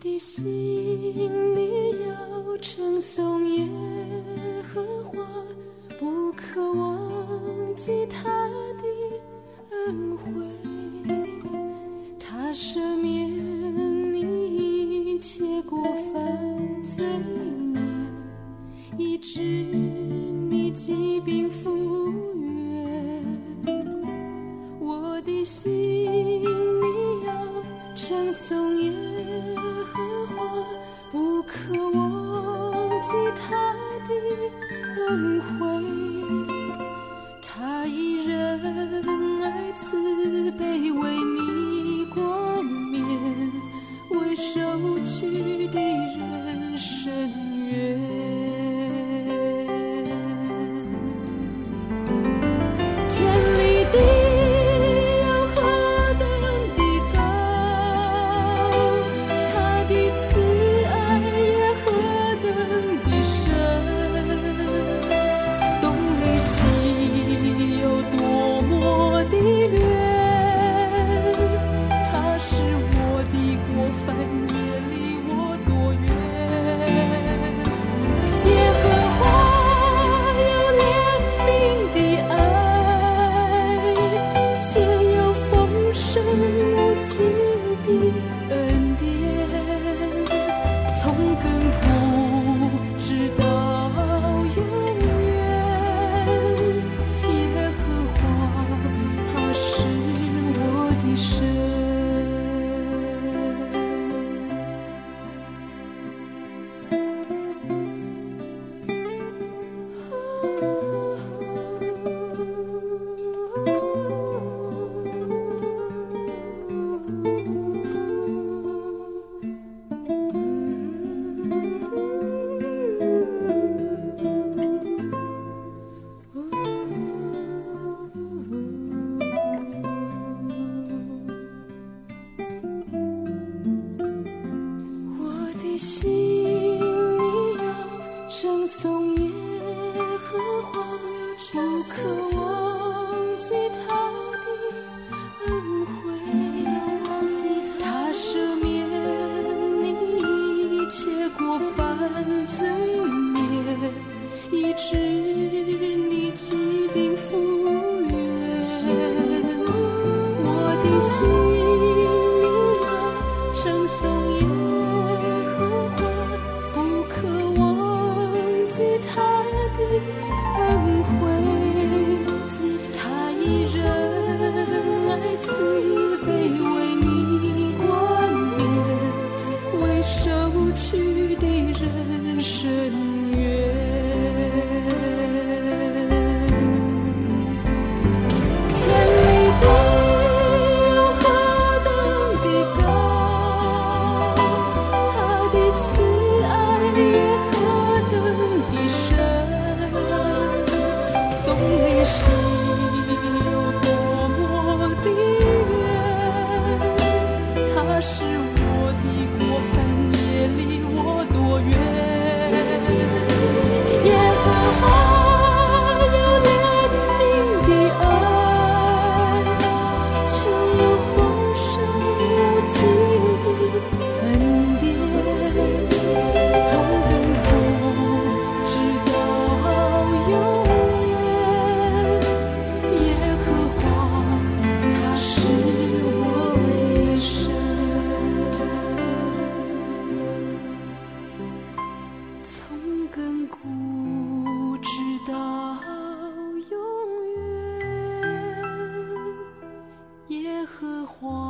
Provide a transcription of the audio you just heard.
的心里要称颂耶和华，不可忘记他的恩惠，他赦免你一切过犯罪孽，医治你疾病复原。我的心里要称颂耶和华，不可忘记他的恩惠，他以仁爱慈悲为你冠冕，为受屈的人伸冤。天离地有何等的高，他的慈爱也何等的深，东离西有多么的远，他使我的过犯也离我多远。耶和华有怜悯的爱，且有丰盛无尽的恩典，从亘古直到永远。耶和华他是我的神。我的心里要称颂耶和华，不可忘记他的恩惠，他赦免你一切过犯罪孽，医治你疾病复原。我的心里要称颂耶和华，不可忘记他的恩惠，他以仁爱慈悲为你冠冕，为受屈的人伸冤。天离地有何等的高，他的慈爱也何等的深，东离西有多么的远，他使我的过犯也离我多远。耶和华有怜悯的爱，且有丰盛无尽的恩典，从亘古直到永远。耶和华他是我的神，从亘古直到永远。耶和华